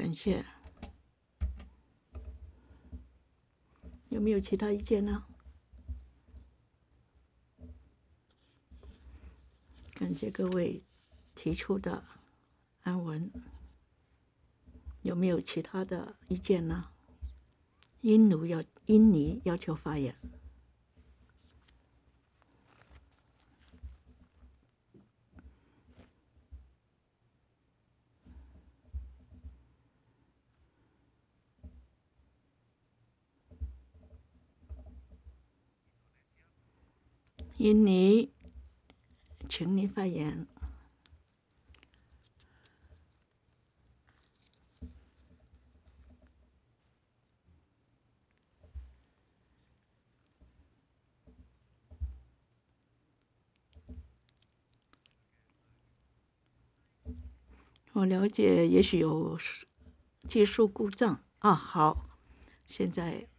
感谢。有没有其他意见呢？感谢各位提出的安文。有没有其他的意见呢？印尼要求发言。印尼，请你发言。我了解，也许有技术故障啊。好，现在